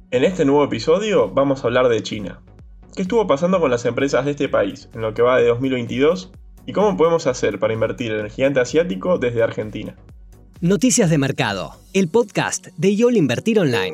En este nuevo episodio vamos a hablar de China. ¿Qué estuvo pasando con las empresas de este país en lo que va de 2022? ¿Y cómo podemos hacer para invertir en el gigante asiático desde Argentina? Noticias de Mercado, el podcast de YOL Invertir Online.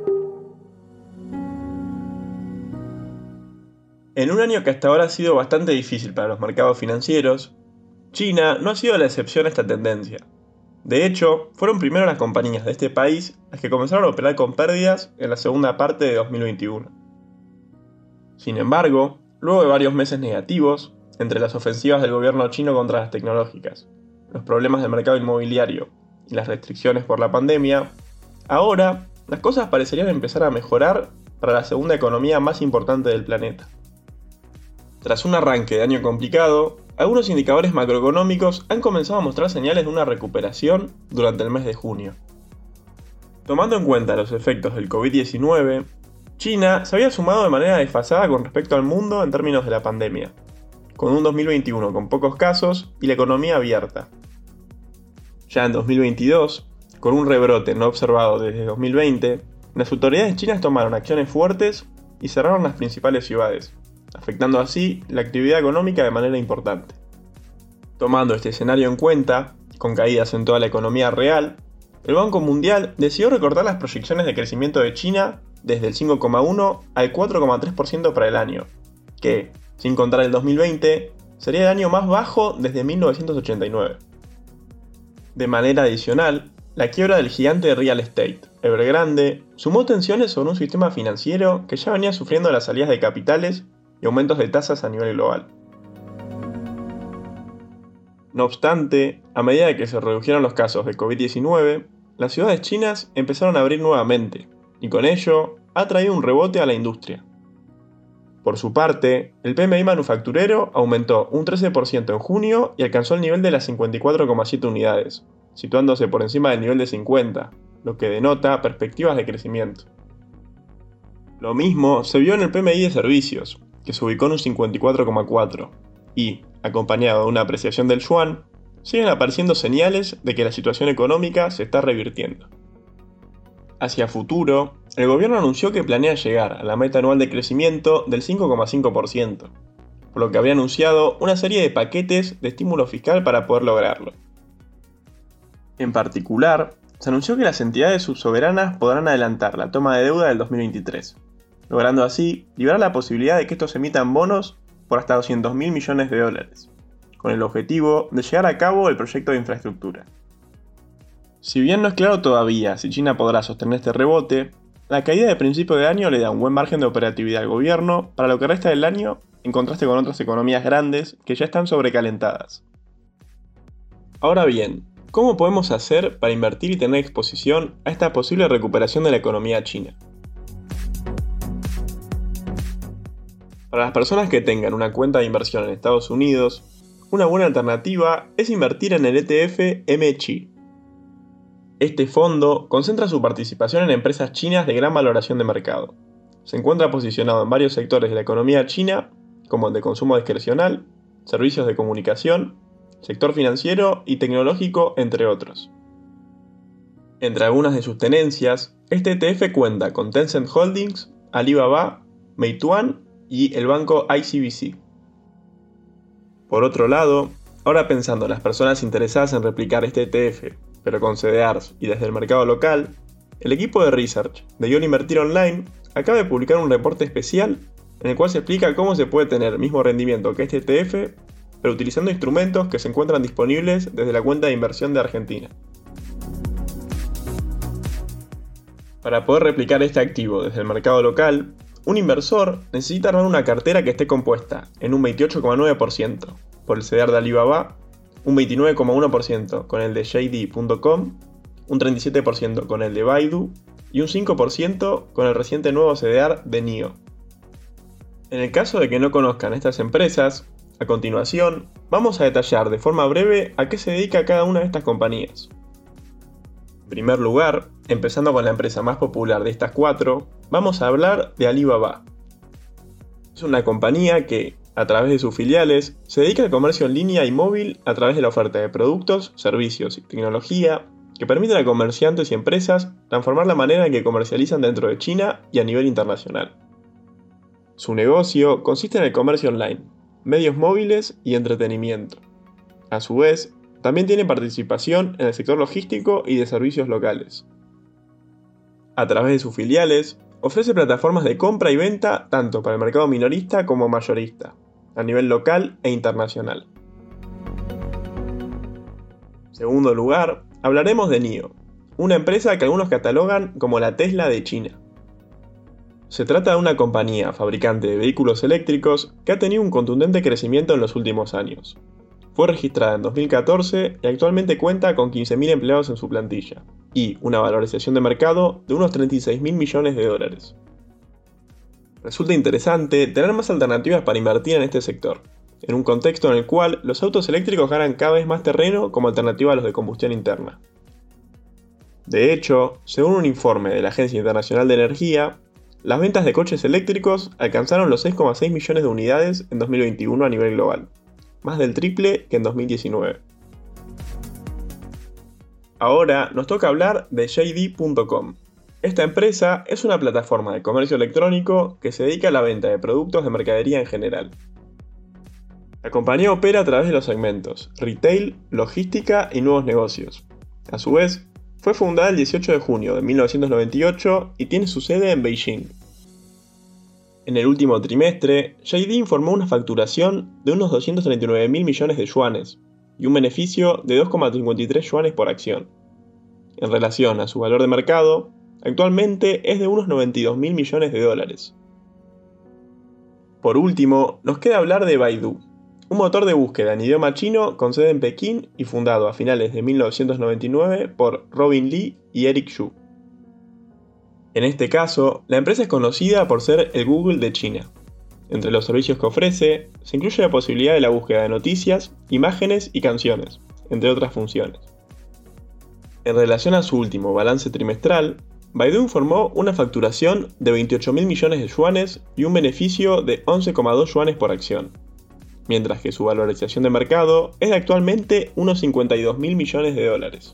En un año que hasta ahora ha sido bastante difícil para los mercados financieros, China no ha sido la excepción a esta tendencia. De hecho, fueron primero las compañías de este país las que comenzaron a operar con pérdidas en la segunda parte de 2021. Sin embargo, luego de varios meses negativos, entre las ofensivas del gobierno chino contra las tecnológicas, los problemas del mercado inmobiliario y las restricciones por la pandemia, ahora las cosas parecerían empezar a mejorar para la segunda economía más importante del planeta. Tras un arranque de año complicado, algunos indicadores macroeconómicos han comenzado a mostrar señales de una recuperación durante el mes de junio. Tomando en cuenta los efectos del COVID-19, China se había sumado de manera desfasada con respecto al mundo en términos de la pandemia, con un 2021 con pocos casos y la economía abierta. Ya en 2022, con un rebrote no observado desde 2020, las autoridades chinas tomaron acciones fuertes y cerraron las principales ciudades, afectando así la actividad económica de manera importante. Tomando este escenario en cuenta, con caídas en toda la economía real, el Banco Mundial decidió recortar las proyecciones de crecimiento de China desde el 5,1 al 4,3% para el año, que, sin contar el 2020, sería el año más bajo desde 1989. De manera adicional, la quiebra del gigante de real estate, Evergrande, sumó tensiones sobre un sistema financiero que ya venía sufriendo las salidas de capitales y aumentos de tasas a nivel global. No obstante, a medida que se redujeron los casos de COVID-19, las ciudades chinas empezaron a abrir nuevamente, y con ello ha traído un rebote a la industria. Por su parte, el PMI manufacturero aumentó un 13% en junio y alcanzó el nivel de las 54,7 unidades, situándose por encima del nivel de 50, lo que denota perspectivas de crecimiento. Lo mismo se vio en el PMI de servicios, que se ubicó en un 54,4, y, acompañado de una apreciación del yuan, siguen apareciendo señales de que la situación económica se está revirtiendo. Hacia futuro, el gobierno anunció que planea llegar a la meta anual de crecimiento del 5,5%, por lo que habría anunciado una serie de paquetes de estímulo fiscal para poder lograrlo. En particular, se anunció que las entidades subsoberanas podrán adelantar la toma de deuda del 2023, logrando así liberar la posibilidad de que estos emitan bonos por hasta $200.000 millones, con el objetivo de llevar a cabo el proyecto de infraestructura. Si bien no es claro todavía si China podrá sostener este rebote, la caída de principio de año le da un buen margen de operatividad al gobierno para lo que resta del año, en contraste con otras economías grandes que ya están sobrecalentadas. Ahora bien, ¿cómo podemos hacer para invertir y tener exposición a esta posible recuperación de la economía china? Para las personas que tengan una cuenta de inversión en Estados Unidos, una buena alternativa es invertir en el ETF MChI. Este fondo concentra su participación en empresas chinas de gran valoración de mercado. Se encuentra posicionado en varios sectores de la economía china, como el de consumo discrecional, servicios de comunicación, sector financiero y tecnológico, entre otros. Entre algunas de sus tenencias, este ETF cuenta con Tencent Holdings, Alibaba, Meituan y el banco ICBC. Por otro lado, ahora pensando en las personas interesadas en replicar este ETF, pero con CDRs y desde el mercado local, el equipo de research de YOL Invertir Online acaba de publicar un reporte especial en el cual se explica cómo se puede tener el mismo rendimiento que este ETF, pero utilizando instrumentos que se encuentran disponibles desde la cuenta de inversión de Argentina. Para poder replicar este activo desde el mercado local, un inversor necesita armar una cartera que esté compuesta en un 28,9% por el CDR de Alibaba, un 29,1% con el de JD.com, un 37% con el de Baidu y un 5% con el reciente nuevo CDR de NIO. En el caso de que no conozcan estas empresas, a continuación vamos a detallar de forma breve a qué se dedica cada una de estas compañías. En primer lugar, empezando con la empresa más popular de estas cuatro, vamos a hablar de Alibaba. Es una compañía que, a través de sus filiales, se dedica al comercio en línea y móvil a través de la oferta de productos, servicios y tecnología que permiten a comerciantes y empresas transformar la manera en que comercializan dentro de China y a nivel internacional. Su negocio consiste en el comercio online, medios móviles y entretenimiento. A su vez, también tiene participación en el sector logístico y de servicios locales. A través de sus filiales, ofrece plataformas de compra y venta tanto para el mercado minorista como mayorista, a nivel local e internacional. En segundo lugar, hablaremos de NIO, una empresa que algunos catalogan como la Tesla de China. Se trata de una compañía fabricante de vehículos eléctricos que ha tenido un contundente crecimiento en los últimos años. Fue registrada en 2014 y actualmente cuenta con 15.000 empleados en su plantilla y una valorización de mercado de unos 36.000 millones de dólares. Resulta interesante tener más alternativas para invertir en este sector, en un contexto en el cual los autos eléctricos ganan cada vez más terreno como alternativa a los de combustión interna. De hecho, según un informe de la Agencia Internacional de Energía, las ventas de coches eléctricos alcanzaron los 6,6 millones de unidades en 2021 a nivel global, más del triple que en 2019. Ahora nos toca hablar de JD.com. Esta empresa es una plataforma de comercio electrónico que se dedica a la venta de productos de mercadería en general. La compañía opera a través de los segmentos retail, logística y nuevos negocios. A su vez, fue fundada el 18 de junio de 1998 y tiene su sede en Beijing. En el último trimestre, JD informó una facturación de unos 239.000 millones de yuanes y un beneficio de 2,53 yuanes por acción. En relación a su valor de mercado, actualmente es de unos 92.000 millones de dólares. Por último, nos queda hablar de Baidu, un motor de búsqueda en idioma chino con sede en Pekín y fundado a finales de 1999 por Robin Li y Eric Xu. En este caso, la empresa es conocida por ser el Google de China. Entre los servicios que ofrece, se incluye la posibilidad de la búsqueda de noticias, imágenes y canciones, entre otras funciones. En relación a su último balance trimestral, Baidu informó una facturación de 28.000 millones de yuanes y un beneficio de 11,2 yuanes por acción, mientras que su valorización de mercado es de actualmente unos 52.000 millones de dólares.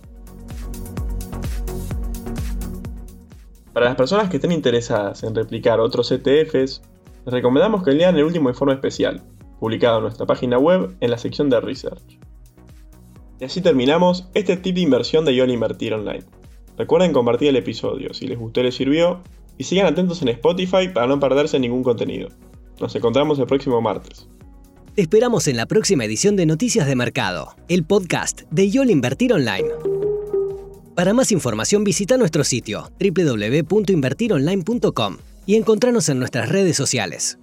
Para las personas que estén interesadas en replicar otros ETFs, les recomendamos que lean el último informe especial, publicado en nuestra página web en la sección de Research. Y así terminamos este tip de inversión de YOL Invertir Online. Recuerden compartir el episodio si les gustó y les sirvió, y sigan atentos en Spotify para no perderse ningún contenido. Nos encontramos el próximo martes. Te esperamos en la próxima edición de Noticias de Mercado, el podcast de YOL Invertir Online. Para más información visita nuestro sitio www.invertironline.com y encontranos en nuestras redes sociales.